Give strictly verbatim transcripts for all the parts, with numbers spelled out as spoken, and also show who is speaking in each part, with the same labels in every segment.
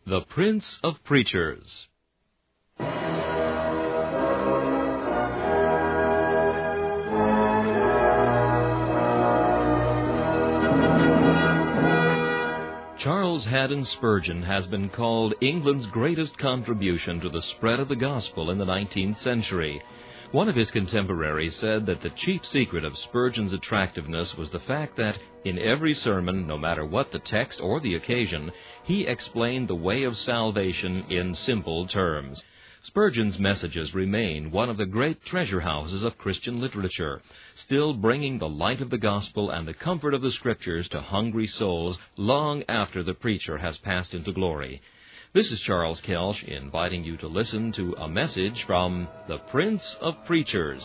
Speaker 1: The Prince of Preachers. Charles Haddon Spurgeon has been called England's greatest contribution to the spread of the gospel in the nineteenth century. One of his contemporaries said that the chief secret of Spurgeon's attractiveness was the fact that, in every sermon, no matter what the text or the occasion, he explained the way of salvation in simple terms. Spurgeon's messages remain one of the great treasure houses of Christian literature, still bringing the light of the gospel and the comfort of the Scriptures to hungry souls long after the preacher has passed into glory. This is Charles Kelsch inviting you to listen to a message from the Prince of Preachers.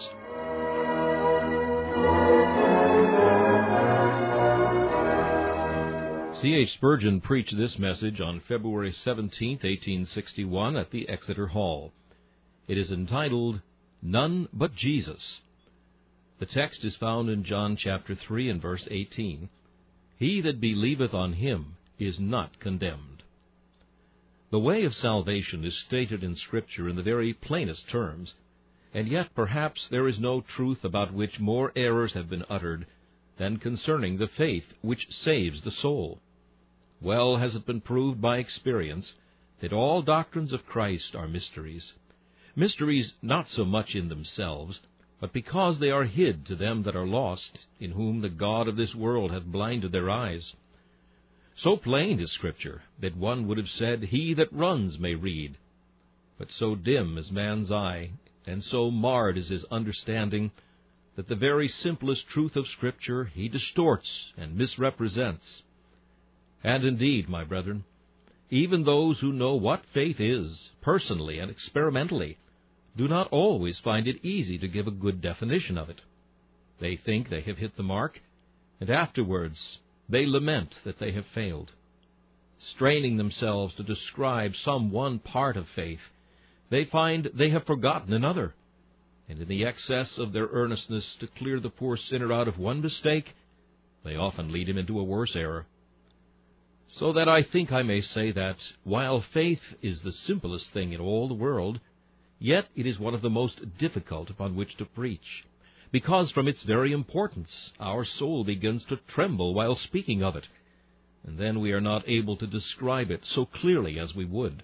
Speaker 1: C H Spurgeon preached this message on February seventeenth, eighteen sixty-one, at the Exeter Hall. It is entitled, None But Jesus. The text is found in John chapter three and verse eighteen. He that believeth on him is not condemned. The way of salvation is stated in Scripture in the very plainest terms, and yet perhaps there is no truth about which more errors have been uttered than concerning the faith which saves the soul. Well has it been proved by experience that all doctrines of Christ are mysteries. Mysteries not so much in themselves, but because they are hid to them that are lost, in whom the God of this world hath blinded their eyes. So plain is Scripture that one would have said, He that runs may read. But so dim is man's eye, and so marred is his understanding, that the very simplest truth of Scripture he distorts and misrepresents. And indeed, my brethren, even those who know what faith is, personally and experimentally, do not always find it easy to give a good definition of it. They think they have hit the mark, and afterwards they lament that they have failed. Straining themselves to describe some one part of faith, they find they have forgotten another, and in the excess of their earnestness to clear the poor sinner out of one mistake, they often lead him into a worse error. So that I think I may say that, while faith is the simplest thing in all the world, yet it is one of the most difficult upon which to preach, because from its very importance our soul begins to tremble while speaking of it, and then we are not able to describe it so clearly as we would.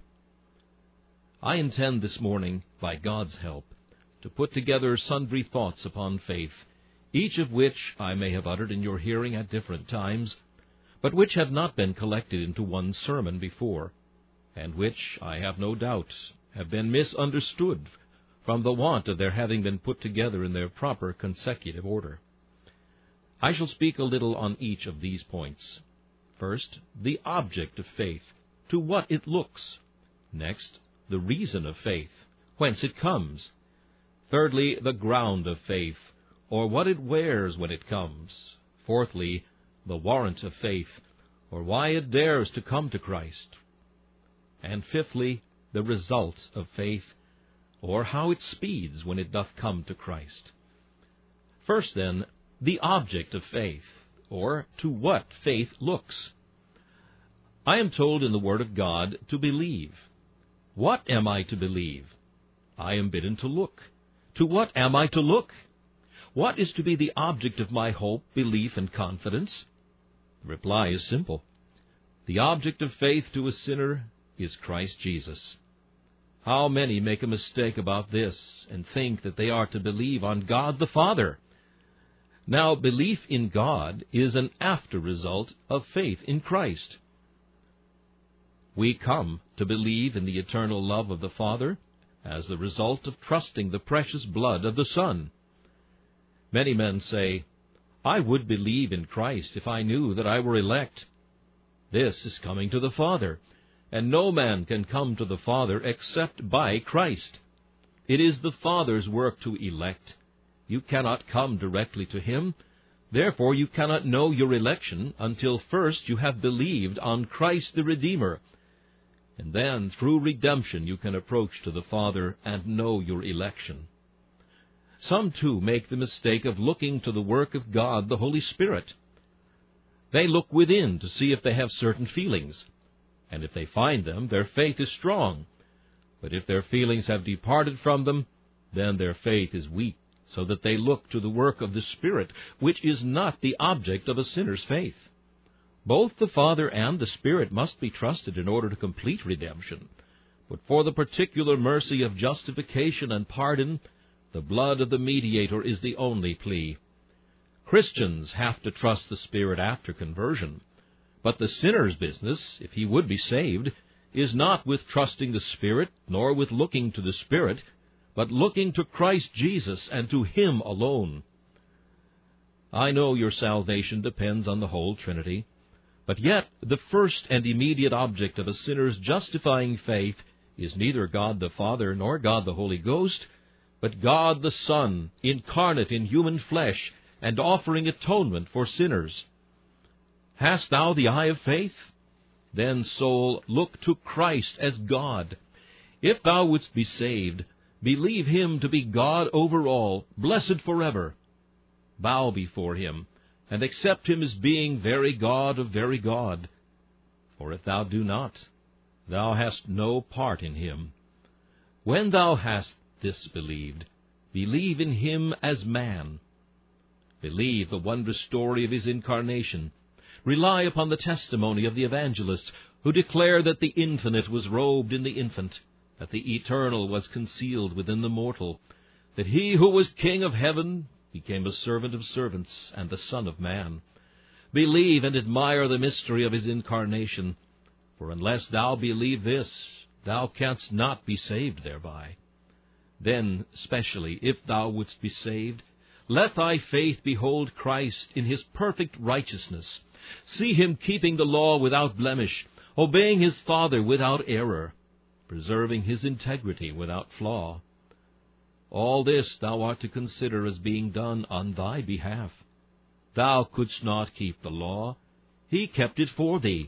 Speaker 1: I intend this morning, by God's help, to put together sundry thoughts upon faith, each of which I may have uttered in your hearing at different times, but which have not been collected into one sermon before, and which, I have no doubt, have been misunderstood from the want of their having been put together in their proper consecutive order. I shall speak a little on each of these points. First, the object of faith, to what it looks. Next, the reason of faith, whence it comes. Thirdly, the ground of faith, or what it wears when it comes. Fourthly, the warrant of faith, or why it dares to come to Christ. And fifthly, the results of faith, or how it speeds when it doth come to Christ. First, then, the object of faith, or to what faith looks. I am told in the Word of God to believe. What am I to believe? I am bidden to look. To what am I to look? What is to be the object of my hope, belief, and confidence? The reply is simple. The object of faith to a sinner is Christ Jesus. How many make a mistake about this and think that they are to believe on God the Father? Now, belief in God is an after result of faith in Christ. We come to believe in the eternal love of the Father as the result of trusting the precious blood of the Son. Many men say, I would believe in Christ if I knew that I were elect. This is coming to the Father, and no man can come to the Father except by Christ. It is the Father's work to elect. You cannot come directly to Him. Therefore you cannot know your election until first you have believed on Christ the Redeemer. And then through redemption you can approach to the Father and know your election. Some, too, make the mistake of looking to the work of God, the Holy Spirit. They look within to see if they have certain feelings, and if they find them, their faith is strong. But if their feelings have departed from them, then their faith is weak, so that they look to the work of the Spirit, which is not the object of a sinner's faith. Both the Father and the Spirit must be trusted in order to complete redemption. But for the particular mercy of justification and pardon, the blood of the mediator is the only plea. Christians have to trust the Spirit after conversion. But the sinner's business, if he would be saved, is not with trusting the Spirit, nor with looking to the Spirit, but looking to Christ Jesus and to Him alone. I know your salvation depends on the whole Trinity, but yet the first and immediate object of a sinner's justifying faith is neither God the Father nor God the Holy Ghost, but God the Son, incarnate in human flesh, and offering atonement for sinners. Hast thou the eye of faith? Then, soul, look to Christ as God. If thou wouldst be saved, believe Him to be God over all, blessed forever. Bow before Him, and accept Him as being very God of very God. For if thou do not, thou hast no part in Him. When thou hast this believed, believe in Him as man. Believe the wondrous story of His incarnation. Rely upon the testimony of the evangelists, who declare that the infinite was robed in the infant, that the eternal was concealed within the mortal, that He who was King of heaven became a servant of servants and the Son of man. Believe and admire the mystery of His incarnation, for unless thou believe this, thou canst not be saved thereby. Then, specially, if thou wouldst be saved, let thy faith behold Christ in His perfect righteousness. See Him keeping the law without blemish, obeying His Father without error, preserving His integrity without flaw. All this thou art to consider as being done on thy behalf. Thou couldst not keep the law. He kept it for thee.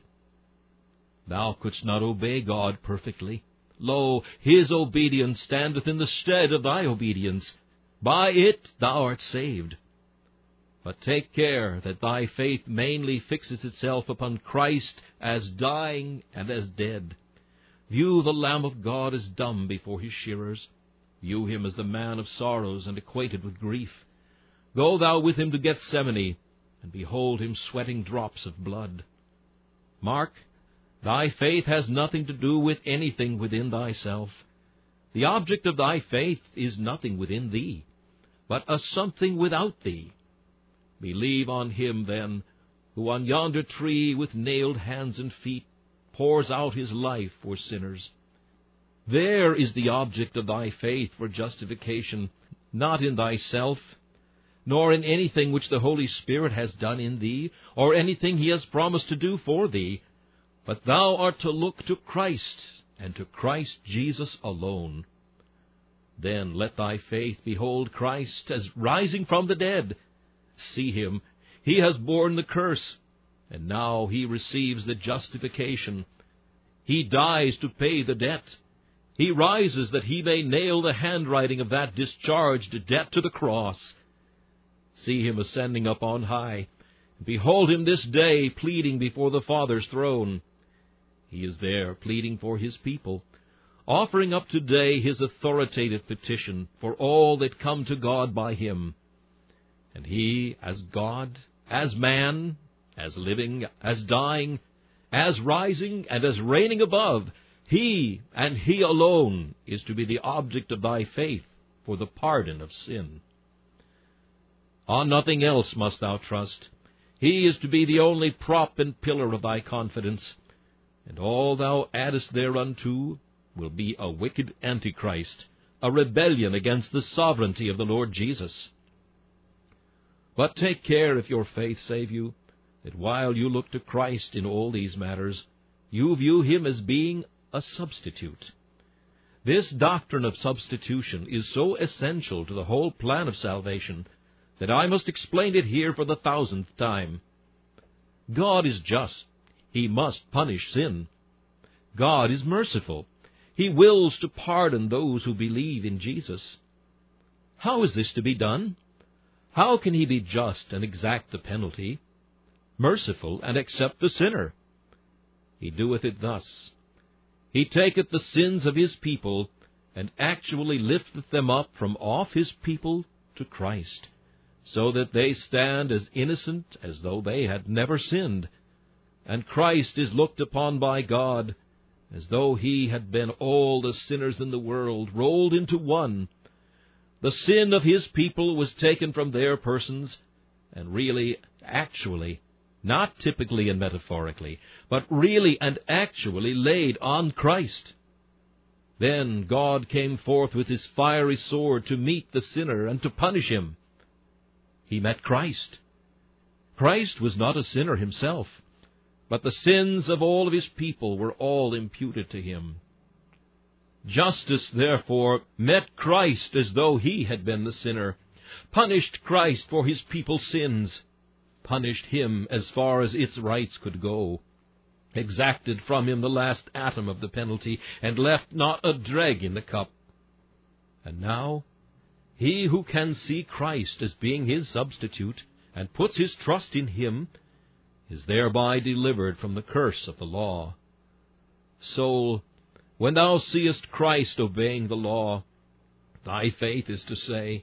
Speaker 1: Thou couldst not obey God perfectly. Lo, His obedience standeth in the stead of thy obedience. By it thou art saved. But take care that thy faith mainly fixes itself upon Christ as dying and as dead. View the Lamb of God as dumb before His shearers. View Him as the man of sorrows and acquainted with grief. Go thou with Him to Gethsemane, and behold Him sweating drops of blood. Mark, thy faith has nothing to do with anything within thyself. The object of thy faith is nothing within thee, but a something without thee. Believe on Him, then, who on yonder tree with nailed hands and feet pours out His life for sinners. There is the object of thy faith for justification, not in thyself, nor in anything which the Holy Spirit has done in thee, or anything He has promised to do for thee, but thou art to look to Christ, and to Christ Jesus alone. Then let thy faith behold Christ as rising from the dead. See Him. He has borne the curse, and now He receives the justification. He dies to pay the debt. He rises that He may nail the handwriting of that discharged debt to the cross. See Him ascending up on high. Behold Him this day pleading before the Father's throne. He is there pleading for His people, offering up today His authoritative petition for all that come to God by Him. And He, as God, as man, as living, as dying, as rising, and as reigning above, He, and He alone, is to be the object of thy faith for the pardon of sin. On nothing else must thou trust. He is to be the only prop and pillar of thy confidence, and all thou addest thereunto will be a wicked antichrist, a rebellion against the sovereignty of the Lord Jesus. But take care, if your faith save you, that while you look to Christ in all these matters, you view Him as being a substitute. This doctrine of substitution is so essential to the whole plan of salvation that I must explain it here for the thousandth time. God is just. He must punish sin. God is merciful. He wills to pardon those who believe in Jesus. How is this to be done? How can He be just and exact the penalty, merciful and accept the sinner? he doeth it thus. He taketh the sins of his people, and actually lifteth them up from off his people to Christ, so that they stand as innocent as though they had never sinned. And Christ is looked upon by God as though he had been all the sinners in the world rolled into one. The sin of his people was taken from their persons, and really, actually, not typically and metaphorically, but really and actually laid on Christ. Then God came forth with his fiery sword to meet the sinner and to punish him. He met Christ. Christ was not a sinner himself, but the sins of all of his people were all imputed to him. Justice, therefore, met Christ as though he had been the sinner, punished Christ for his people's sins, punished him as far as its rights could go, exacted from him the last atom of the penalty, and left not a dreg in the cup. And now, he who can see Christ as being his substitute, and puts his trust in him, is thereby delivered from the curse of the law. Soul, when thou seest Christ obeying the law, thy faith is to say,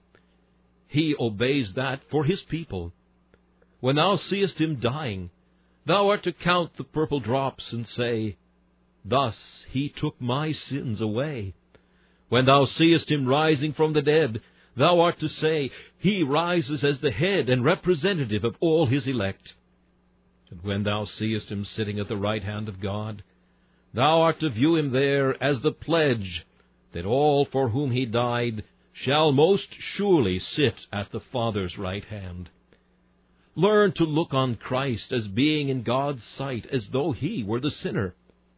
Speaker 1: he obeys that for his people. When thou seest him dying, thou art to count the purple drops and say, thus he took my sins away. When thou seest him rising from the dead, thou art to say, he rises as the head and representative of all his elect. And when thou seest him sitting at the right hand of God, thou art to view him there as the pledge that all for whom he died shall most surely sit at the Father's right hand. Learn to look on Christ as being in God's sight as though he were the sinner.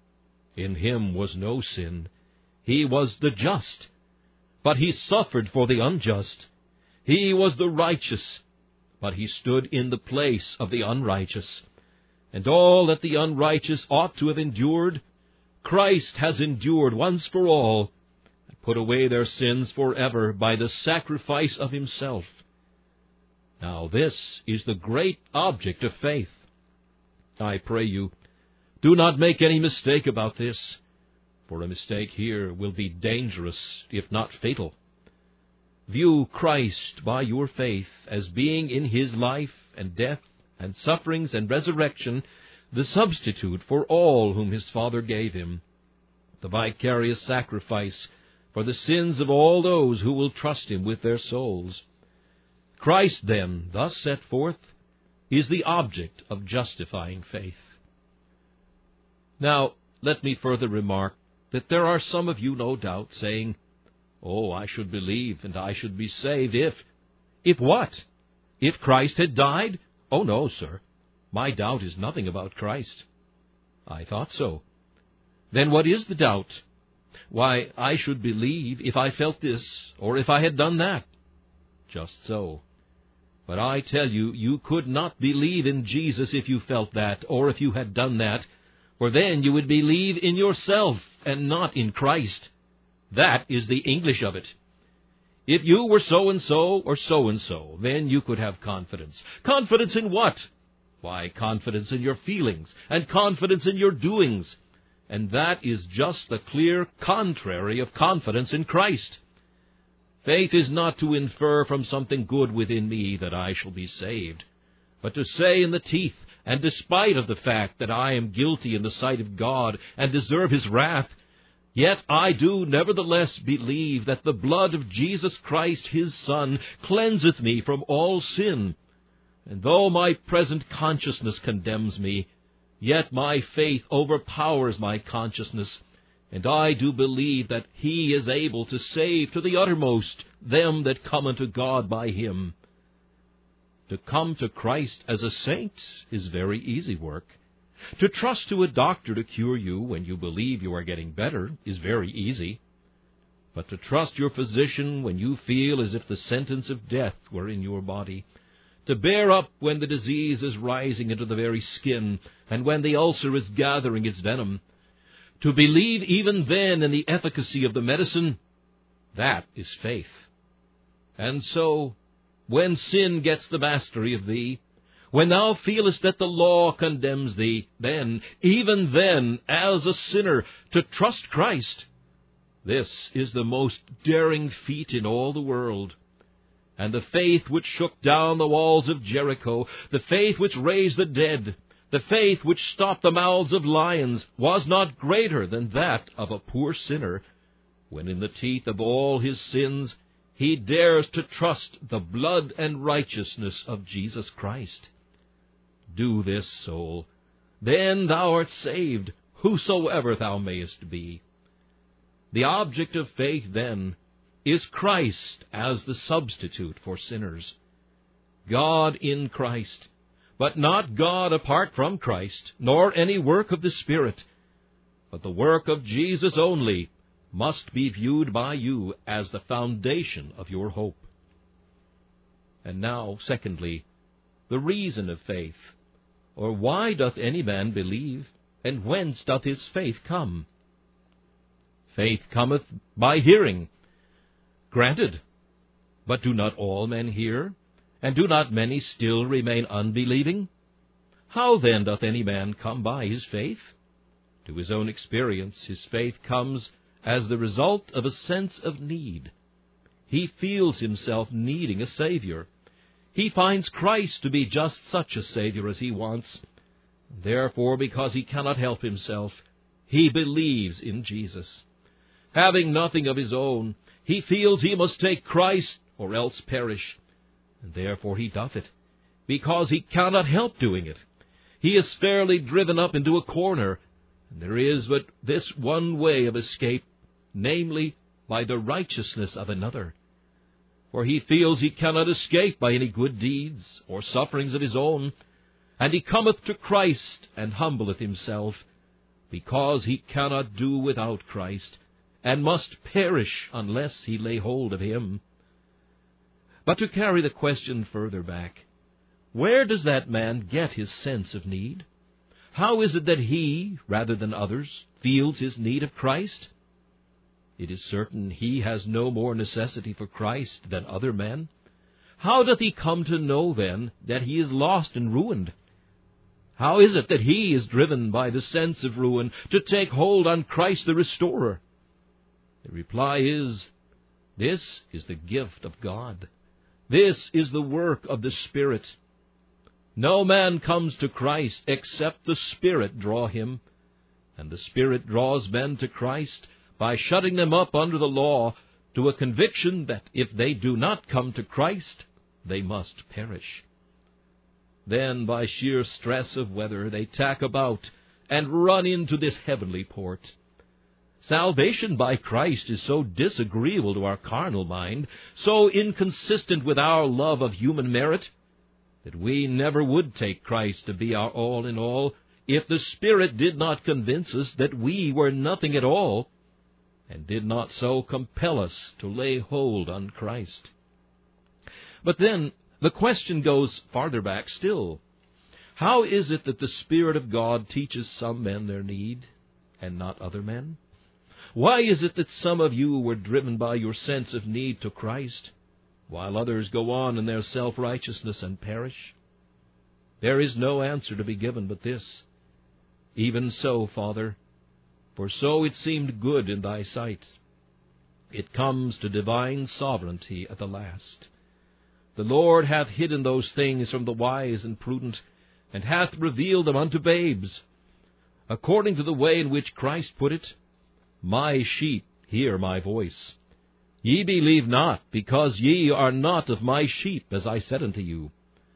Speaker 1: In him was no sin. He was the just, but he suffered for the unjust. He was the righteous, but he stood in the place of the unrighteous. And all that the unrighteous ought to have endured, Christ has endured once for all, and put away their sins forever by the sacrifice of himself. Now this is the great object of faith. I pray you, do not make any mistake about this, for a mistake here will be dangerous, if not fatal. View Christ by your faith as being in his life and death and sufferings and resurrection the substitute for all whom his Father gave him, the vicarious sacrifice for the sins of all those who will trust him with their souls. Christ, then, thus set forth, is the object of justifying faith. Now, let me further remark that there are some of you, no doubt, saying, oh, I should believe and I should be saved if... If what? If Christ had died? Oh, no, sir. My doubt is nothing about Christ. I thought so. Then what is the doubt? Why, I should believe if I felt this, or if I had done that. Just so. But I tell you, you could not believe in Jesus if you felt that, or if you had done that, for then you would believe in yourself and not in Christ. That is the English of it. If you were so-and-so or so-and-so, then you could have confidence. Confidence in what? Why, confidence in your feelings, and confidence in your doings. And that is just the clear contrary of confidence in Christ. Faith is not to infer from something good within me that I shall be saved, but to say in the teeth, and despite of the fact that I am guilty in the sight of God and deserve his wrath, yet I do nevertheless believe that the blood of Jesus Christ, his Son, cleanseth me from all sin. And though my present consciousness condemns me, yet my faith overpowers my consciousness, and I do believe that he is able to save to the uttermost them that come unto God by him. To come to Christ as a saint is very easy work. To trust to a doctor to cure you when you believe you are getting better is very easy. But to trust your physician when you feel as if the sentence of death were in your body, to bear up when the disease is rising into the very skin, and when the ulcer is gathering its venom, to believe even then in the efficacy of the medicine, that is faith. And so, when sin gets the mastery of thee, When thou feelest that the law condemns thee, then, even then, as a sinner, to trust Christ, this is the most daring feat in all the world. And the faith which shook down the walls of Jericho, the faith which raised the dead, the faith which stopped the mouths of lions, was not greater than that of a poor sinner, when in the teeth of all his sins he dares to trust the blood and righteousness of Jesus Christ. Do this, soul, then thou art saved, whosoever thou mayest be. The object of faith, then, is Christ as the substitute for sinners. God in Christ, but not God apart from Christ, nor any work of the Spirit, but the work of Jesus only, must be viewed by you as the foundation of your hope. And now, secondly, the reason of faith, or why doth any man believe, and whence doth his faith come? Faith cometh by hearing. Granted, but do not all men hear? And do not many still remain unbelieving? How then doth any man come by his faith? To his own experience, his faith comes as the result of a sense of need. He feels himself needing a Savior. He finds Christ to be just such a Savior as he wants. Therefore, because he cannot help himself, he believes in Jesus. Having nothing of his own, he feels he must take Christ or else perish. And therefore he doth it, because he cannot help doing it. He is fairly driven up into a corner, and there is but this one way of escape, namely, by the righteousness of another. For he feels he cannot escape by any good deeds or sufferings of his own, and he cometh to Christ and humbleth himself, because he cannot do without Christ, and must perish unless he lay hold of him. But to carry the question further back, where does that man get his sense of need? How is it that he, rather than others, feels his need of Christ? It is certain he has no more necessity for Christ than other men. How doth he come to know, then, that he is lost and ruined? How is it that he is driven by the sense of ruin to take hold on Christ the Restorer? The reply is, this is the gift of God. This is the work of the Spirit. No man comes to Christ except the Spirit draw him, and the Spirit draws men to Christ by shutting them up under the law to a conviction that if they do not come to Christ, they must perish. Then, by sheer stress of weather, they tack about and run into this heavenly port. Salvation by Christ is so disagreeable to our carnal mind, so inconsistent with our love of human merit, that we never would take Christ to be our all in all if the Spirit did not convince us that we were nothing at all, and did not so compel us to lay hold on Christ. But then, the question goes farther back still. How is it that the Spirit of God teaches some men their need, and not other men? Why is it that some of you were driven by your sense of need to Christ, while others go on in their self-righteousness and perish? There is no answer to be given but this: even so, Father, for so it seemed good in thy sight. It comes to divine sovereignty at the last. The Lord hath hidden those things from the wise and prudent, and hath revealed them unto babes. According to the way in which Christ put it, my sheep hear my voice. Ye believe not, because ye are not of my sheep, as I said unto you.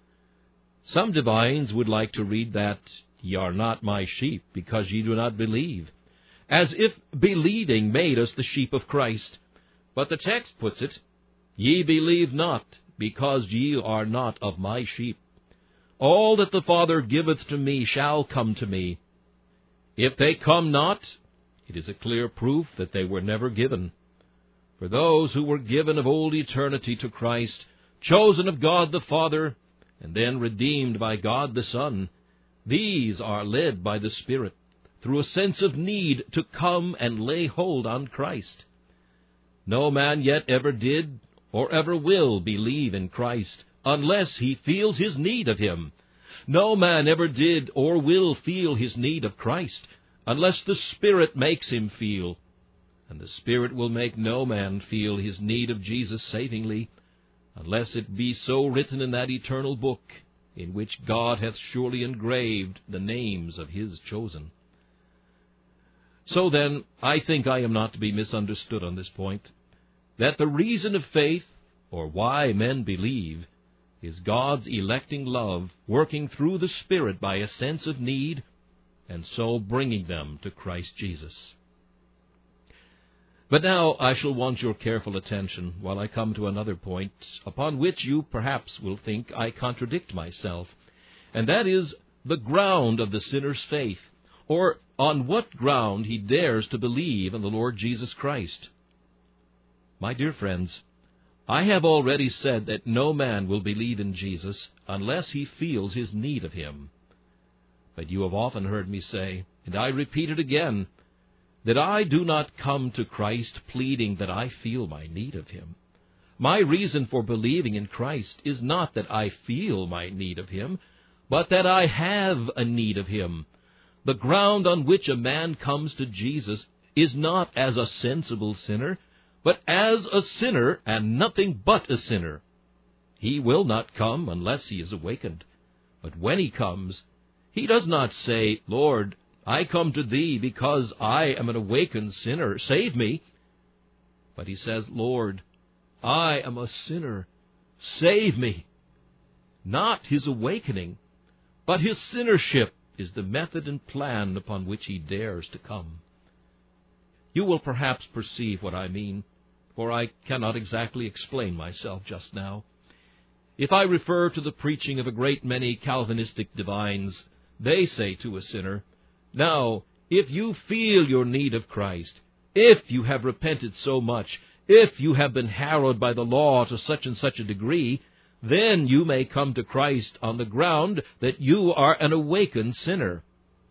Speaker 1: Some divines would like to read that, ye are not my sheep, because ye do not believe, as if believing made us the sheep of Christ. But the text puts it, ye believe not, because ye are not of my sheep. All that the Father giveth to me shall come to me. If they come not, it is a clear proof that they were never given. For those who were given of old eternity to Christ, chosen of God the Father, and then redeemed by God the Son, these are led by the Spirit, through a sense of need, to come and lay hold on Christ. No man yet ever did, or ever will, believe in Christ, unless he feels his need of him, No man ever did or will feel his need of Christ unless the Spirit makes him feel. And the Spirit will make no man feel his need of Jesus savingly, unless it be so written in that eternal book, in which God hath surely engraved the names of his chosen. So then, I think I am not to be misunderstood on this point, that the reason of faith, or why men believe, is God's electing love working through the Spirit by a sense of need, and so bringing them to Christ Jesus. But now I shall want your careful attention while I come to another point, upon which you perhaps will think I contradict myself, and that is the ground of the sinner's faith, or on what ground he dares to believe in the Lord Jesus Christ. My dear friends, I have already said that no man will believe in Jesus unless he feels his need of him. But you have often heard me say, and I repeat it again, that I do not come to Christ pleading that I feel my need of him. My reason for believing in Christ is not that I feel my need of him, but that I have a need of him. The ground on which a man comes to Jesus is not as a sensible sinner, but as a sinner and nothing but a sinner. He will not come unless he is awakened. But when he comes, he does not say, Lord, I come to thee because I am an awakened sinner. Save me. But he says, Lord, I am a sinner. Save me. Not his awakening, but his sinnership is the method and plan upon which he dares to come. You will perhaps perceive what I mean, for I cannot exactly explain myself just now. If I refer to the preaching of a great many Calvinistic divines, they say to a sinner, now, if you feel your need of Christ, if you have repented so much, if you have been harrowed by the law to such and such a degree, then you may come to Christ on the ground that you are an awakened sinner.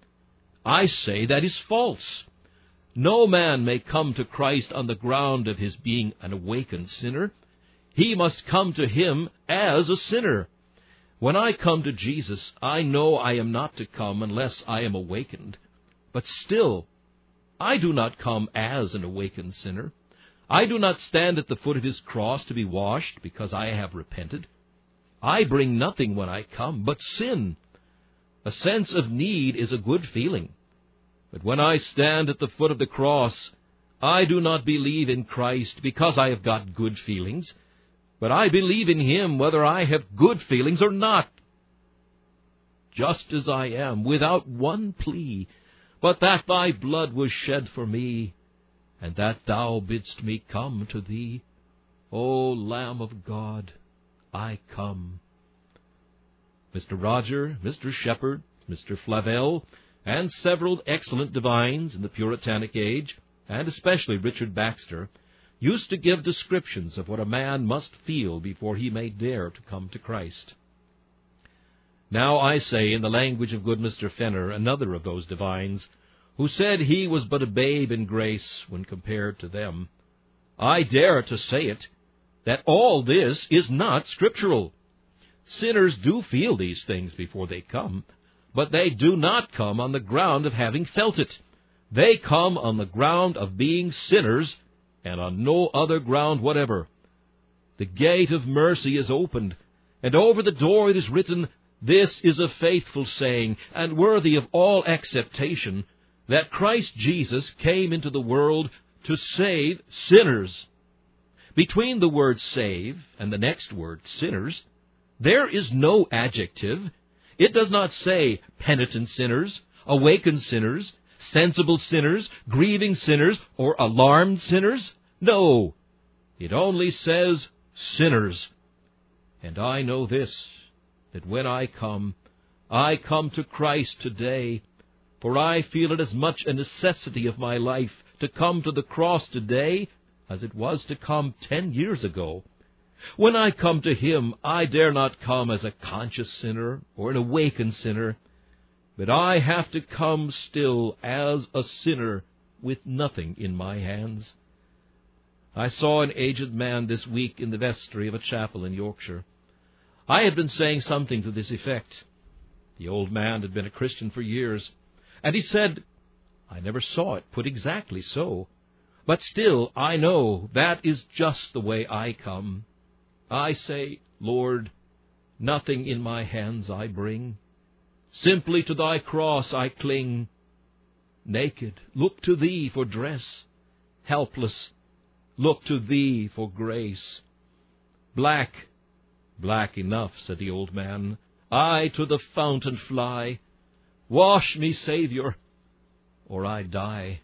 Speaker 1: I say that is false. No man may come to Christ on the ground of his being an awakened sinner. He must come to him as a sinner. When I come to Jesus, I know I am not to come unless I am awakened. But still, I do not come as an awakened sinner. I do not stand at the foot of his cross to be washed because I have repented. I bring nothing when I come but sin. A sense of need is a good feeling. But when I stand at the foot of the cross, I do not believe in Christ because I have got good feelings, but I believe in him whether I have good feelings or not. Just as I am, without one plea, but that thy blood was shed for me, and that thou bidst me come to thee. O Lamb of God, I come. Mister Roger, Mister Shepherd, Mister Flavel, and several excellent divines in the Puritanic age, and especially Richard Baxter, used to give descriptions of what a man must feel before he may dare to come to Christ. Now I say, in the language of good Mister Fenner, another of those divines, who said he was but a babe in grace when compared to them, I dare to say it, that all this is not scriptural. Sinners do feel these things before they come, but they do not come on the ground of having felt it. They come on the ground of being sinners, and on no other ground whatever. The gate of mercy is opened, and over the door it is written, This is a faithful saying, and worthy of all acceptation, that Christ Jesus came into the world to save sinners. Between the word save and the next word, sinners, there is no adjective. It does not say penitent sinners, awakened sinners, sensible sinners, grieving sinners, or alarmed sinners. No, it only says sinners. And I know this, that when I come, I come to Christ today, for I feel it as much a necessity of my life to come to the cross today as it was to come ten years ago. When I come to him, I dare not come as a conscious sinner or an awakened sinner, but I have to come still as a sinner with nothing in my hands. I saw an aged man this week in the vestry of a chapel in Yorkshire. I had been saying something to this effect. The old man had been a Christian for years, and he said, "I never saw it put exactly so, but still I know that is just the way I come. I say, Lord, nothing in my hands I bring. Simply to thy cross I cling. Naked, look to thee for dress. Helpless, look to thee for grace. Black, black enough," said the old man, "I to the fountain fly. Wash me, Savior, or I die."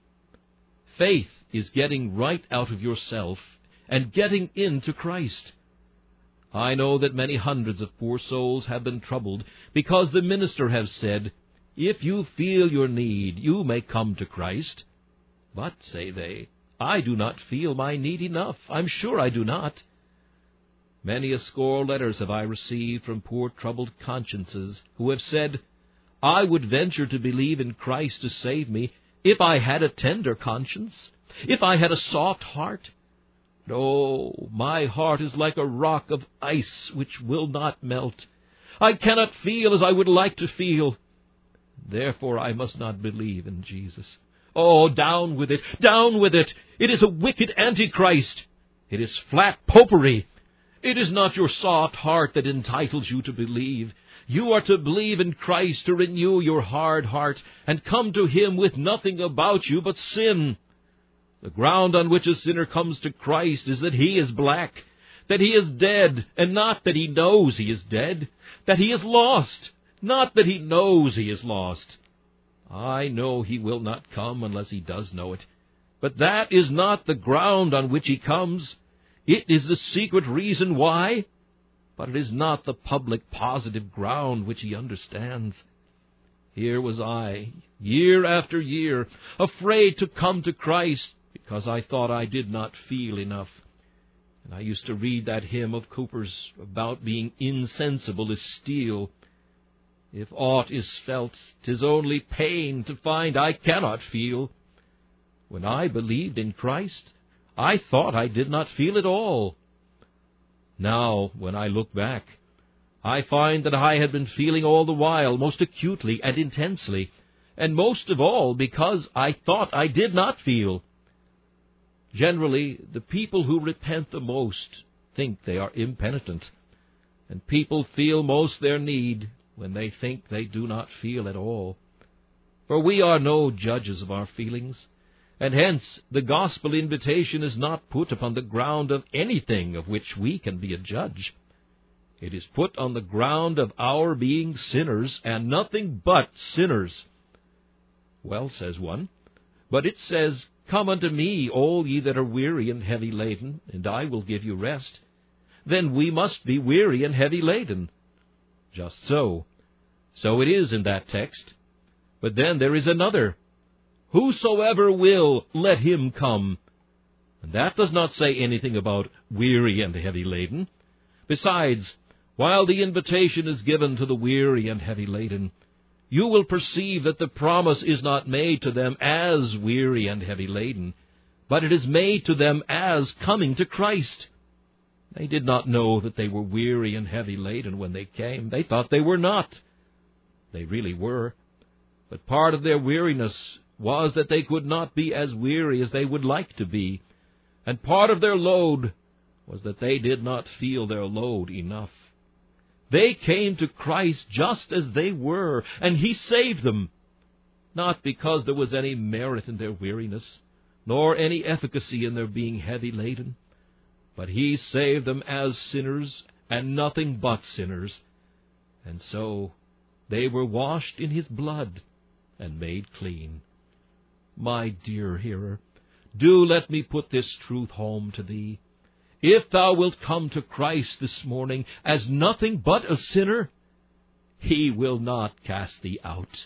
Speaker 1: Faith is getting right out of yourself and getting into Christ. I know that many hundreds of poor souls have been troubled because the minister has said, "If you feel your need, you may come to Christ." "But," say they, "I do not feel my need enough. I'm sure I do not." Many a score letters have I received from poor troubled consciences who have said, "I would venture to believe in Christ to save me if I had a tender conscience, if I had a soft heart. No, my heart is like a rock of ice which will not melt. I cannot feel as I would like to feel. Therefore I must not believe in Jesus. Oh, down with it, down with it. It is a wicked antichrist. It is flat popery. It is not your soft heart that entitles you to believe. You are to believe in Christ to renew your hard heart and come to Him with nothing about you but sin. The ground on which a sinner comes to Christ is that he is black, that he is dead, and not that he knows he is dead, that he is lost, not that he knows he is lost. I know he will not come unless he does know it, but that is not the ground on which he comes. It is the secret reason why, but it is not the public positive ground which he understands. Here was I, year after year, afraid to come to Christ, because I thought I did not feel enough. And I used to read that hymn of Cooper's about being insensible as steel. If aught is felt, 'tis only pain to find I cannot feel. When I believed in Christ, I thought I did not feel at all. Now, when I look back, I find that I had been feeling all the while most acutely and intensely, and most of all because I thought I did not feel. Generally, the people who repent the most think they are impenitent, and people feel most their need when they think they do not feel at all. For we are no judges of our feelings, and hence the gospel invitation is not put upon the ground of anything of which we can be a judge. It is put on the ground of our being sinners, and nothing but sinners. Well, says one, but it says, "Come unto me, all ye that are weary and heavy laden, and I will give you rest." Then we must be weary and heavy laden. Just so. So it is in that text. But then there is another. "Whosoever will, let him come." And that does not say anything about weary and heavy laden. Besides, while the invitation is given to the weary and heavy laden, you will perceive that the promise is not made to them as weary and heavy laden, but it is made to them as coming to Christ. They did not know that they were weary and heavy laden when they came. They thought they were not. They really were. But part of their weariness was that they could not be as weary as they would like to be, and part of their load was that they did not feel their load enough. They came to Christ just as they were, and He saved them, not because there was any merit in their weariness, nor any efficacy in their being heavy laden, but He saved them as sinners, and nothing but sinners, and so they were washed in His blood and made clean. My dear hearer, do let me put this truth home to thee. If thou wilt come to Christ this morning as nothing but a sinner, He will not cast thee out.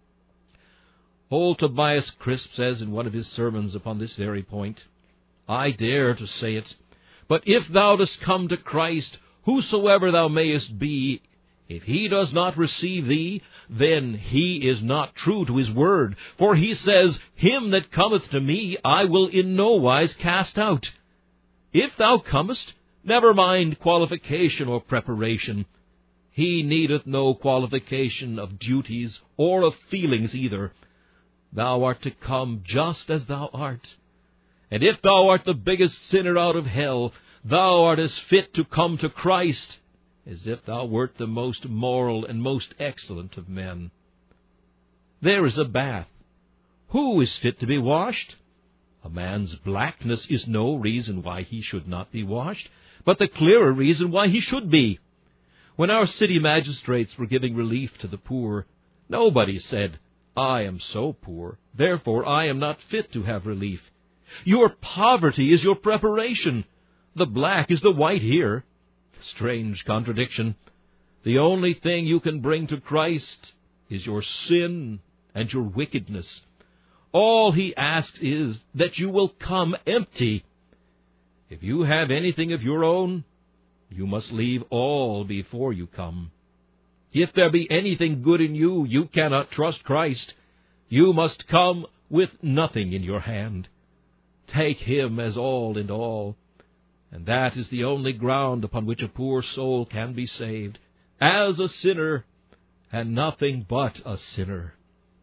Speaker 1: Old Tobias Crisp says in one of his sermons upon this very point, "I dare to say it, but if thou dost come to Christ, whosoever thou mayest be, if He does not receive thee, then He is not true to His word. For He says, Him that cometh to me I will in no wise cast out. If thou comest, never mind qualification or preparation. He needeth no qualification of duties or of feelings either. Thou art to come just as thou art. And if thou art the biggest sinner out of hell, thou art as fit to come to Christ as if thou wert the most moral and most excellent of men. There is a bath. Who is fit to be washed? A man's blackness is no reason why he should not be washed, but the clearer reason why he should be. When our city magistrates were giving relief to the poor, nobody said, I am so poor, therefore I am not fit to have relief. Your poverty is your preparation. The black is the white here. Strange contradiction. The only thing you can bring to Christ is your sin and your wickedness. All he asks is that you will come empty. If you have anything of your own, you must leave all before you come. If there be anything good in you, you cannot trust Christ. You must come with nothing in your hand. Take him as all in all. And that is the only ground upon which a poor soul can be saved, as a sinner, and nothing but a sinner.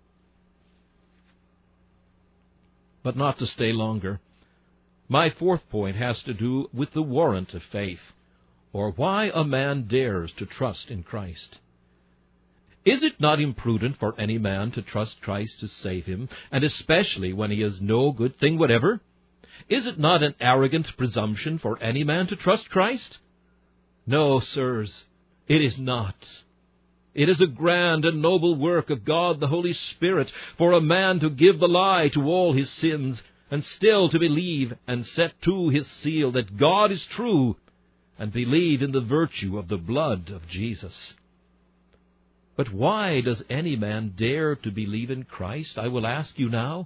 Speaker 1: But not to stay longer. My fourth point has to do with the warrant of faith, or why a man dares to trust in Christ. Is it not imprudent for any man to trust Christ to save him, and especially when he has no good thing whatever? Is it not an arrogant presumption for any man to trust Christ? No, sirs, it is not. It is a grand and noble work of God the Holy Spirit for a man to give the lie to all his sins, and still to believe and set to his seal that God is true, and believe in the virtue of the blood of Jesus. But why does any man dare to believe in Christ, I will ask you now?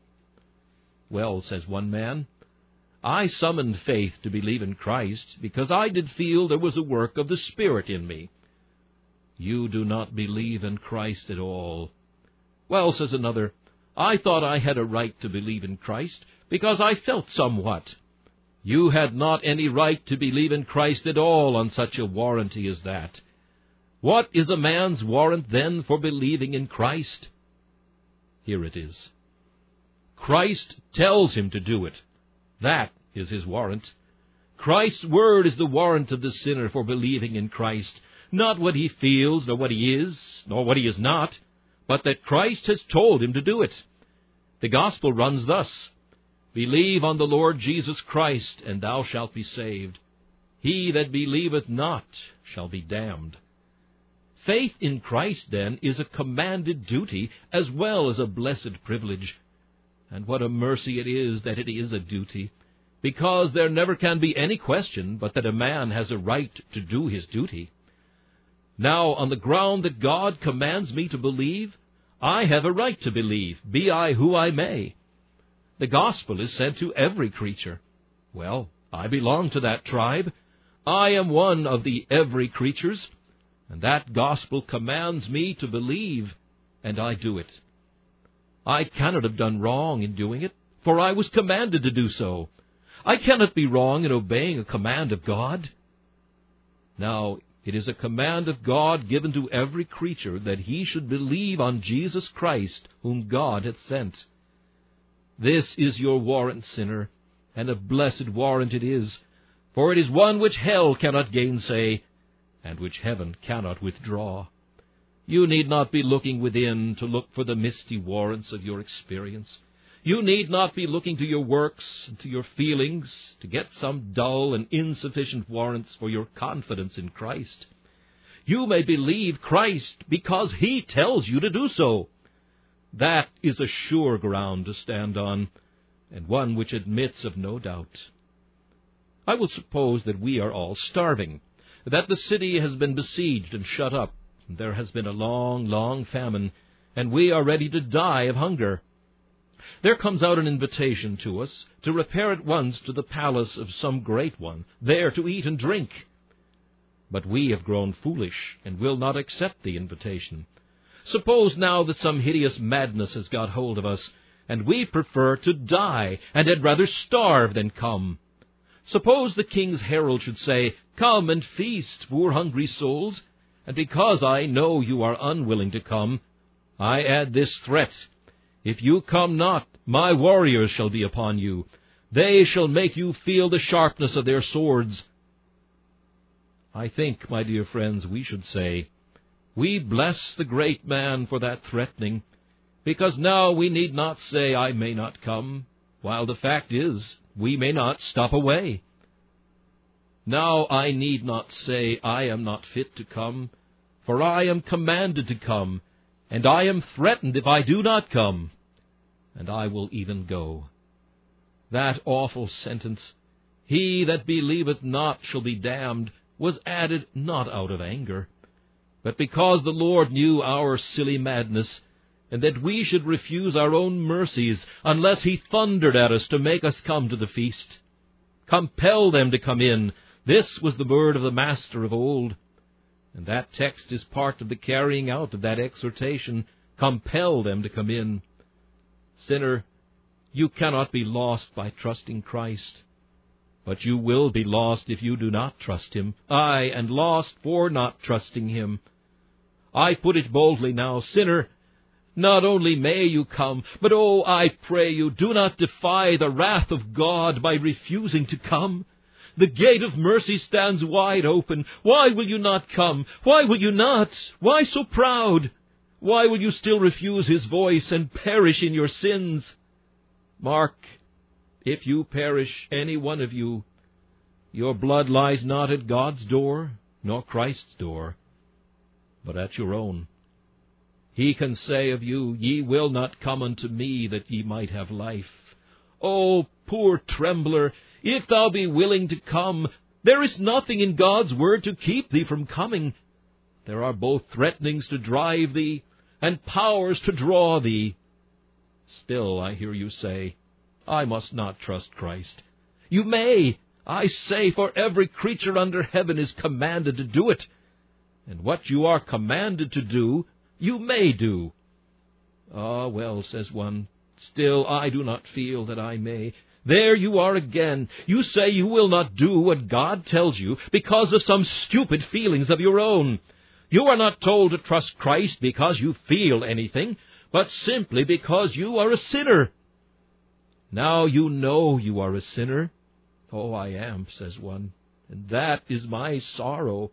Speaker 1: Well, says one man, I summoned faith to believe in Christ because I did feel there was a work of the Spirit in me. You do not believe in Christ at all. Well, says another, I thought I had a right to believe in Christ because I felt somewhat. You had not any right to believe in Christ at all on such a warranty as that. What is a man's warrant then for believing in Christ? Here it is. Christ tells him to do it. That is his warrant. Christ's word is the warrant of the sinner for believing in Christ, not what he feels, nor what he is, nor what he is not, but that Christ has told him to do it. The gospel runs thus: Believe on the Lord Jesus Christ, and thou shalt be saved. He that believeth not shall be damned. Faith in Christ, then, is a commanded duty as well as a blessed privilege. And what a mercy it is that it is a duty, because there never can be any question but that a man has a right to do his duty. Now, on the ground that God commands me to believe, I have a right to believe, be I who I may. The gospel is sent to every creature. Well, I belong to that tribe. I am one of the every creatures, and that gospel commands me to believe, and I do it. I cannot have done wrong in doing it, for I was commanded to do so. I cannot be wrong in obeying a command of God. Now, it is a command of God given to every creature that he should believe on Jesus Christ, whom God hath sent. This is your warrant, sinner, and a blessed warrant it is, for it is one which hell cannot gainsay, and which heaven cannot withdraw. You need not be looking within to look for the misty warrants of your experience. You need not be looking to your works and to your feelings to get some dull and insufficient warrants for your confidence in Christ. You may believe Christ because he tells you to do so. That is a sure ground to stand on, and one which admits of no doubt. I will suppose that we are all starving, that the city has been besieged and shut up. There has been a long, long famine, and we are ready to die of hunger. There comes out an invitation to us to repair at once to the palace of some great one, there to eat and drink. But we have grown foolish, and will not accept the invitation. Suppose now that some hideous madness has got hold of us, and we prefer to die, and had rather starve than come. Suppose the king's herald should say, Come and feast, poor hungry souls, And because I know you are unwilling to come, I add this threat: if you come not, my warriors shall be upon you. They shall make you feel the sharpness of their swords. I think, my dear friends, we should say, we bless the great man for that threatening, because now we need not say, I may not come, while the fact is, we may not stop away. Now I need not say, I am not fit to come, for I am commanded to come, and I am threatened if I do not come, and I will even go. That awful sentence, he that believeth not shall be damned, was added not out of anger, but because the Lord knew our silly madness, and that we should refuse our own mercies, unless he thundered at us to make us come to the feast. Compel them to come in. This was the word of the Master of old. And that text is part of the carrying out of that exhortation. Compel them to come in. Sinner, you cannot be lost by trusting Christ, but you will be lost if you do not trust him. Aye, and lost for not trusting him. I put it boldly now, sinner, not only may you come, but, oh, I pray you, do not defy the wrath of God by refusing to come. The gate of mercy stands wide open. Why will you not come? Why will you not? Why so proud? Why will you still refuse his voice and perish in your sins? Mark, if you perish, any one of you, your blood lies not at God's door, nor Christ's door, but at your own. He can say of you, Ye will not come unto me, that ye might have life. O poor trembler, if thou be willing to come, there is nothing in God's word to keep thee from coming. There are both threatenings to drive thee, and powers to draw thee. Still, I hear you say, I must not trust Christ. You may, I say, for every creature under heaven is commanded to do it. And what you are commanded to do, you may do. Ah, well, says one, still I do not feel that I may. There you are again. You say you will not do what God tells you because of some stupid feelings of your own. You are not told to trust Christ because you feel anything, but simply because you are a sinner. Now you know you are a sinner. Oh, I am, says one, and that is my sorrow.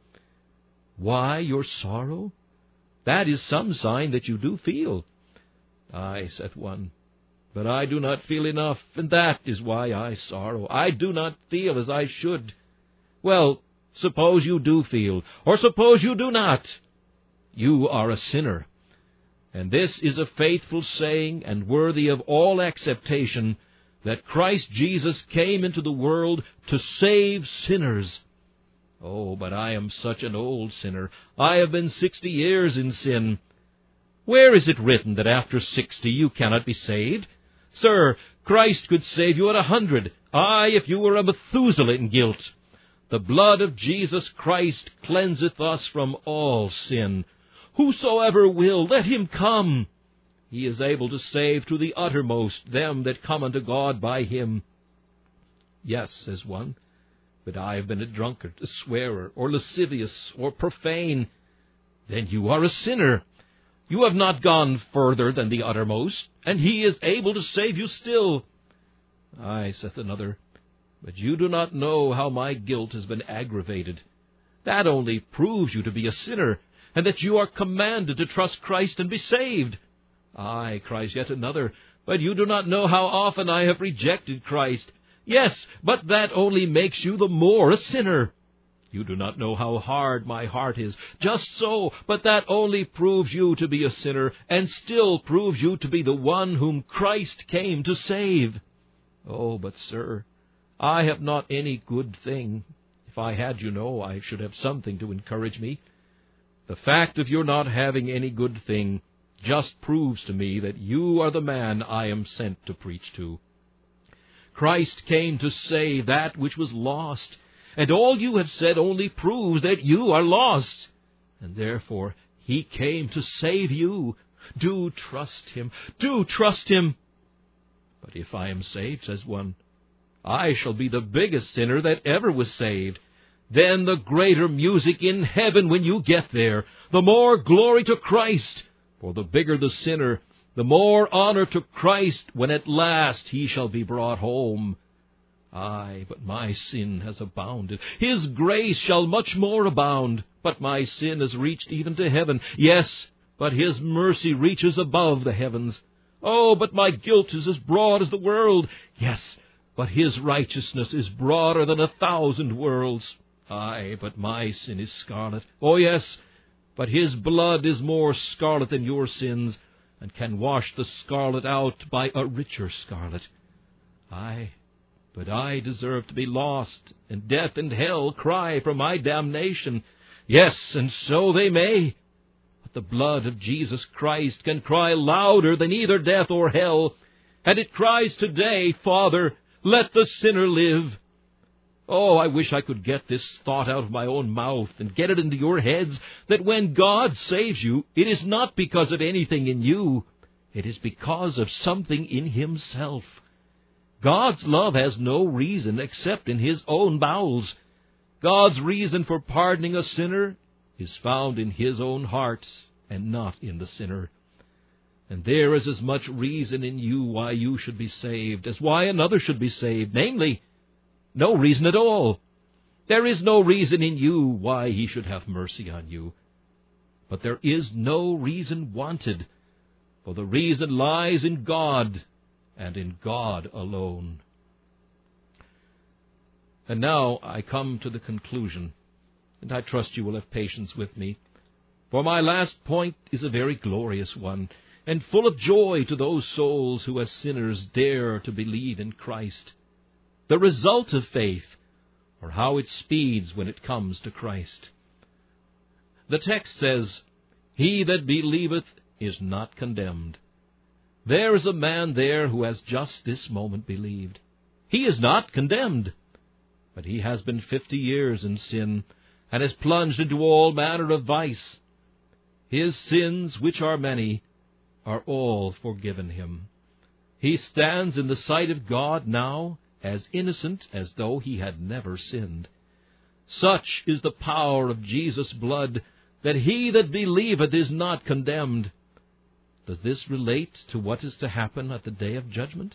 Speaker 1: Why your sorrow? That is some sign that you do feel. Aye, saith one, but I do not feel enough, and that is why I sorrow. I do not feel as I should. Well, suppose you do feel, or suppose you do not. You are a sinner. And this is a faithful saying and worthy of all acceptation, that Christ Jesus came into the world to save sinners. Oh, but I am such an old sinner. I have been sixty years in sin. Where is it written that after sixty you cannot be saved? Sir, Christ could save you at a hundred, aye, if you were a Methuselah in guilt. The blood of Jesus Christ cleanseth us from all sin. Whosoever will, let him come. He is able to save to the uttermost them that come unto God by him. Yes, says one, but I have been a drunkard, a swearer, or lascivious, or profane. Then you are a sinner. You have not gone further than the uttermost, and he is able to save you still. Aye, saith another, but you do not know how my guilt has been aggravated. That only proves you to be a sinner, and that you are commanded to trust Christ and be saved. Aye, cries yet another, but you do not know how often I have rejected Christ. Yes, but that only makes you the more a sinner. You do not know how hard my heart is. Just so, but that only proves you to be a sinner, and still proves you to be the one whom Christ came to save. Oh, but, sir, I have not any good thing. If I had, you know, I should have something to encourage me. The fact of your not having any good thing just proves to me that you are the man I am sent to preach to. Christ came to save that which was lost, and all you have said only proves that you are lost. And therefore he came to save you. Do trust him. Do trust him. But if I am saved, says one, I shall be the biggest sinner that ever was saved. then the greater music in heaven when you get there, the more glory to Christ. For the bigger the sinner, the more honor to Christ when at last he shall be brought home. Aye, but my sin has abounded. His grace shall much more abound. But my sin has reached even to heaven. Yes, but his mercy reaches above the heavens. Oh, but my guilt is as broad as the world. Yes, but his righteousness is broader than a thousand worlds. Aye, but my sin is scarlet. Oh, yes, but his blood is more scarlet than your sins, and can wash the scarlet out by a richer scarlet. Aye, but I deserve to be lost, and death and hell cry for my damnation. Yes, and so they may. But the blood of Jesus Christ can cry louder than either death or hell, and it cries today, Father, let the sinner live. Oh, I wish I could get this thought out of my own mouth and get it into your heads, that when God saves you, it is not because of anything in you. It is because of something in himself. God's love has no reason except in his own bowels. God's reason for pardoning a sinner is found in his own heart and not in the sinner. And there is as much reason in you why you should be saved as why another should be saved, namely, no reason at all. There is no reason in you why he should have mercy on you. But there is no reason wanted, for the reason lies in God, and in God alone. And now I come to the conclusion, and I trust you will have patience with me, for my last point is a very glorious one, and full of joy to those souls who as sinners dare to believe in Christ. The result of faith, or how it speeds when it comes to Christ. The text says, He that believeth is not condemned. There is a man there who has just this moment believed. He is not condemned, but he has been fifty years in sin, and has plunged into all manner of vice. His sins, which are many, are all forgiven him. He stands in the sight of God now as innocent as though he had never sinned. Such is the power of Jesus' blood, that he that believeth is not condemned. Does this relate to what is to happen at the day of judgment?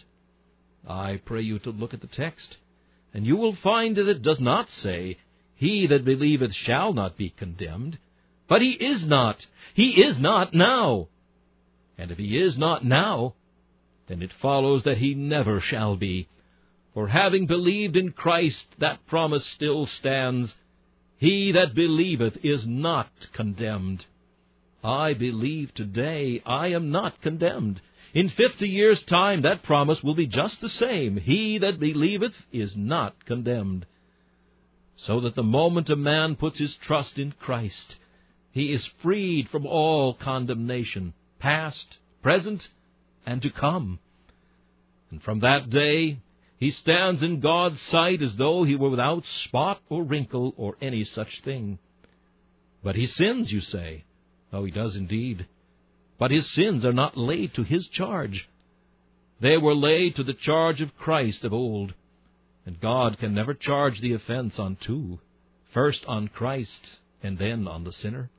Speaker 1: I pray you to look at the text, and you will find that it does not say, He that believeth shall not be condemned, but he is not. He is not now. And if he is not now, then it follows that he never shall be. For having believed in Christ, that promise still stands. He that believeth is not condemned. I believe today I am not condemned. In fifty years' time, that promise will be just the same. He that believeth is not condemned. So that the moment a man puts his trust in Christ, he is freed from all condemnation, past, present, and to come. And from that day, he stands in God's sight as though he were without spot or wrinkle or any such thing. But he sins, you say. Oh, he does indeed. But his sins are not laid to his charge. They were laid to the charge of Christ of old. And God can never charge the offense on two, first on Christ and then on the sinner.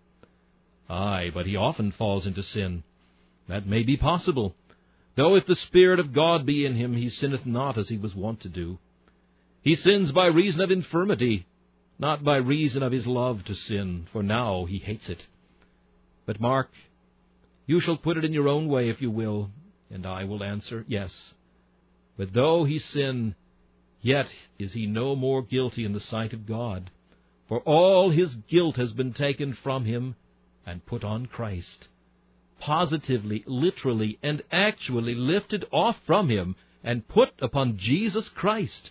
Speaker 1: Aye, but he often falls into sin. That may be possible. Though if the Spirit of God be in him, he sinneth not as he was wont to do. He sins by reason of infirmity, not by reason of his love to sin, for now he hates it. But mark, you shall put it in your own way if you will, and I will answer, yes. But though he sin, yet is he no more guilty in the sight of God, for all his guilt has been taken from him and put on Christ. Positively, literally, and actually lifted off from him and put upon Jesus Christ.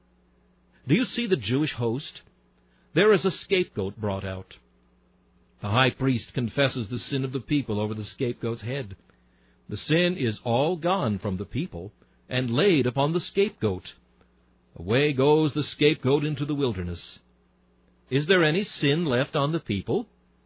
Speaker 1: Do you see the Jewish host? There is a scapegoat brought out. The high priest confesses the sin of the people over the scapegoat's head. The sin is all gone from the people and laid upon the scapegoat. Away goes the scapegoat into the wilderness. Is there any sin left on the people?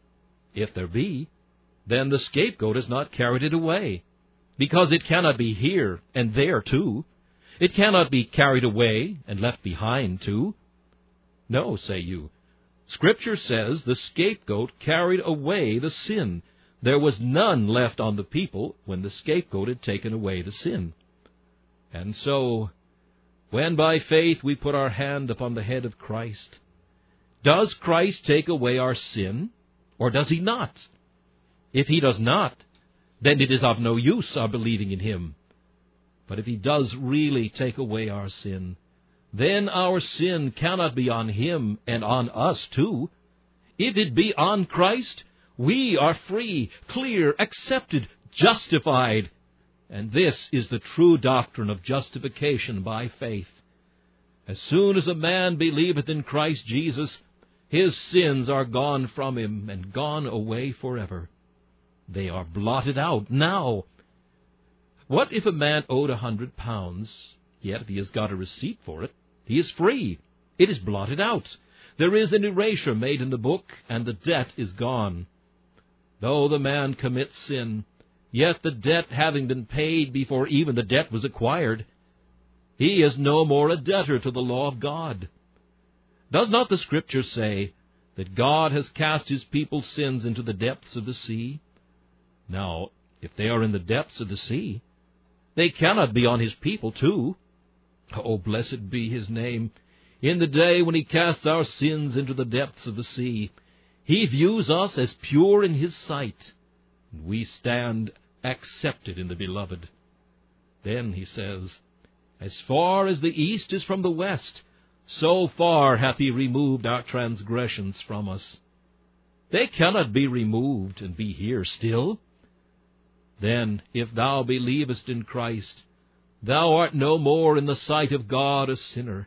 Speaker 1: If there be, then the scapegoat has not carried it away, because it cannot be here and there too. It cannot be carried away and left behind too. No, say you, Scripture says the scapegoat carried away the sin. There was none left on the people when the scapegoat had taken away the sin. And so, when by faith we put our hand upon the head of Christ, does Christ take away our sin, or does he not? If he does not, then it is of no use our believing in him. But if he does really take away our sin, then our sin cannot be on him and on us too. If it be on Christ, we are free, clear, accepted, justified. And this is the true doctrine of justification by faith. As soon as a man believeth in Christ Jesus, his sins are gone from him and gone away forever. They are blotted out now. What if a man owed a hundred pounds, yet if he has got a receipt for it, he is free. It is blotted out. There is an erasure made in the book, and the debt is gone. Though the man commits sin, yet the debt having been paid before even the debt was acquired, he is no more a debtor to the law of God. Does not the Scripture say that God has cast his people's sins into the depths of the sea? Now, if they are in the depths of the sea, they cannot be on his people too. Oh, blessed be his name. In the day when he casts our sins into the depths of the sea, he views us as pure in his sight, and we stand accepted in the Beloved. Then, he says, as far as the east is from the west, so far hath he removed our transgressions from us. They cannot be removed and be here still. Then, if thou believest in Christ, thou art no more in the sight of God a sinner.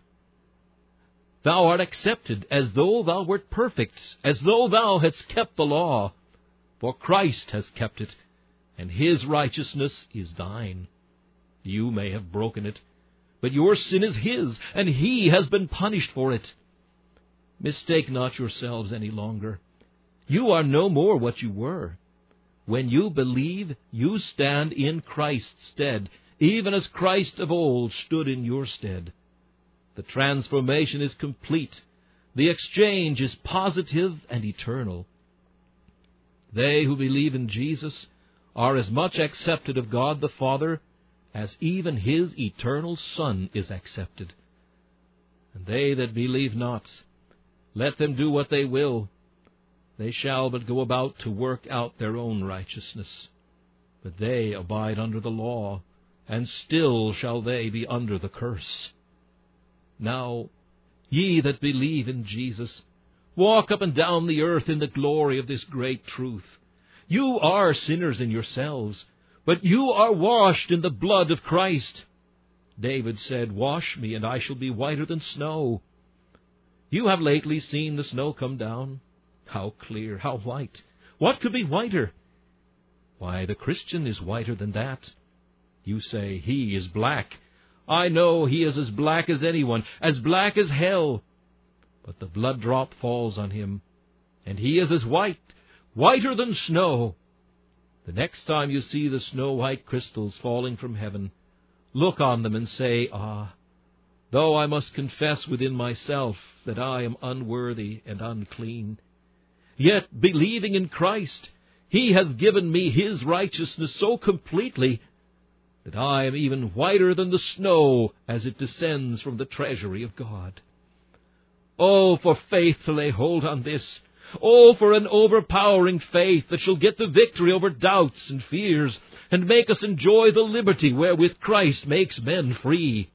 Speaker 1: Thou art accepted as though thou wert perfect, as though thou hadst kept the law. For Christ has kept it, and his righteousness is thine. You may have broken it, but your sin is his, and he has been punished for it. Mistake not yourselves any longer. You are no more what you were. When you believe, you stand in Christ's stead, even as Christ of old stood in your stead. The transformation is complete. The exchange is positive and eternal. They who believe in Jesus are as much accepted of God the Father as even his eternal Son is accepted. And they that believe not, let them do what they will. They shall but go about to work out their own righteousness. But they abide under the law, and still shall they be under the curse. Now, ye that believe in Jesus, walk up and down the earth in the glory of this great truth. You are sinners in yourselves, but you are washed in the blood of Christ. David said, wash me, and I shall be whiter than snow. You have lately seen the snow come down. How clear, how white. What could be whiter? Why, the Christian is whiter than that. You say, he is black. I know he is as black as anyone, as black as hell. But the blood drop falls on him, and he is as white, whiter than snow. The next time you see the snow-white crystals falling from heaven, look on them and say, ah, though I must confess within myself that I am unworthy and unclean, yet believing in Christ, he hath given me his righteousness so completely that I am even whiter than the snow as it descends from the treasury of God. Oh, for faith to lay hold on this! Oh, for an overpowering faith that shall get the victory over doubts and fears, and make us enjoy the liberty wherewith Christ makes men free.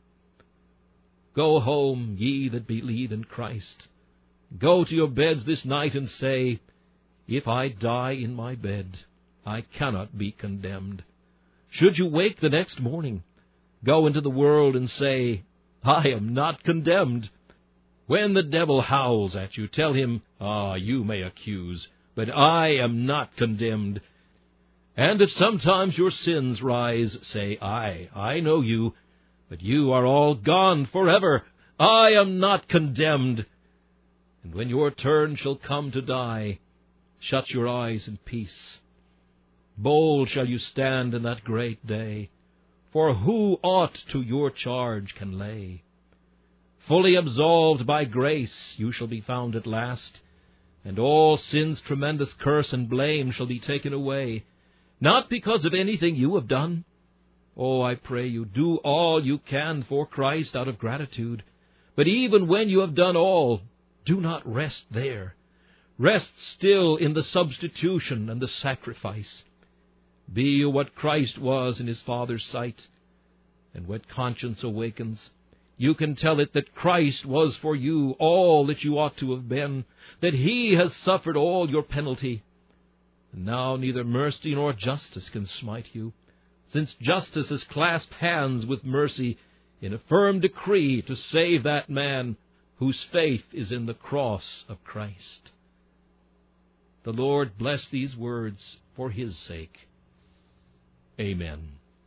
Speaker 1: Go home, ye that believe in Christ. Go to your beds this night and say, if I die in my bed, I cannot be condemned. Should you wake the next morning, go into the world and say, I am not condemned. When the devil howls at you, tell him, ah, you may accuse, but I am not condemned. And if sometimes your sins rise, say, I, I know you, but you are all gone forever. I am not condemned. And when your turn shall come to die, shut your eyes in peace. Bold shall you stand in that great day, for who aught to your charge can lay? Fully absolved by grace you shall be found at last, and all sin's tremendous curse and blame shall be taken away, not because of anything you have done. Oh, I pray you, do all you can for Christ out of gratitude. But even when you have done all, do not rest there. Rest still in the substitution and the sacrifice. Be you what Christ was in his Father's sight. And when conscience awakens, you can tell it that Christ was for you all that you ought to have been, that he has suffered all your penalty. And now neither mercy nor justice can smite you, since justice has clasped hands with mercy in a firm decree to save that man whose faith is in the cross of Christ. The Lord bless these words for his sake. Amen.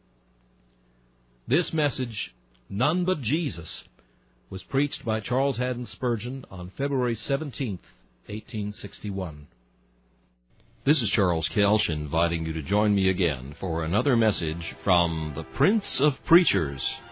Speaker 1: This message, None But Jesus, was preached by Charles Haddon Spurgeon on February seventeenth, eighteen sixty-one. This is Charles Kelsch inviting you to join me again for another message from the Prince of Preachers,